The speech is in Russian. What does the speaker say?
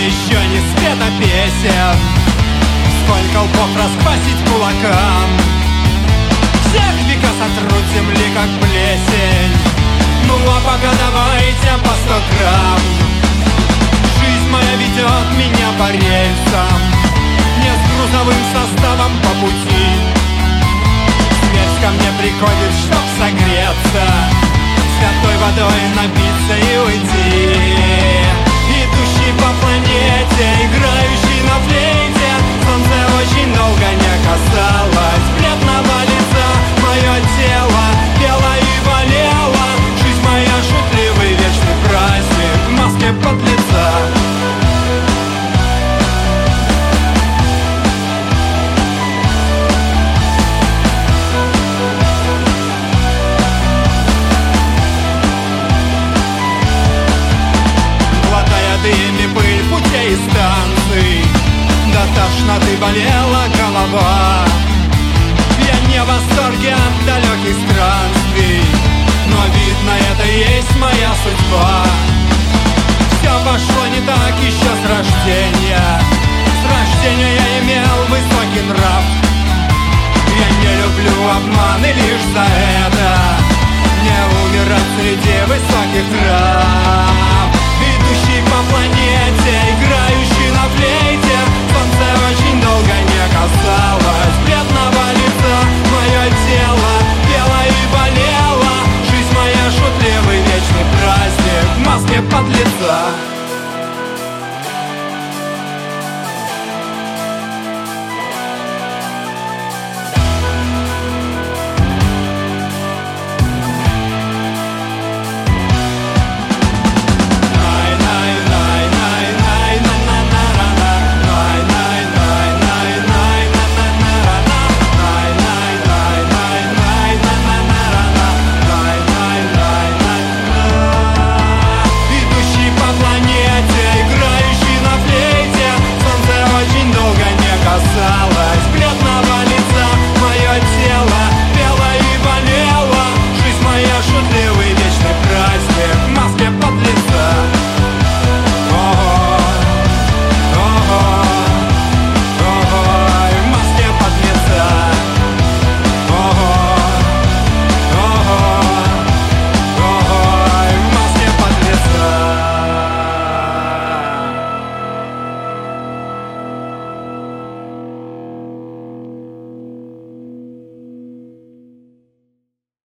еще не света песен, сколько лбов расквасить кулакам. Всех века сотрут земли, как плесень. Ну а пока давайте по 100 грамм. Жизнь моя ведет меня по рельсам, не с грузовым составом по пути. Смерть ко мне приходит, чтоб согреться, святой водой напиться и уйти. Идущий по планете, играющий на флейте, солнце очень долго не касалось бледного лица. Мое тело пело и болело, жизнь моя шутливый вечный праздник в маске подлеца. Дыми пыль путей и станций, до тошноты болела голова. Я не в восторге от далеких странствий, но видно, это и есть моя судьба. Все пошло не так еще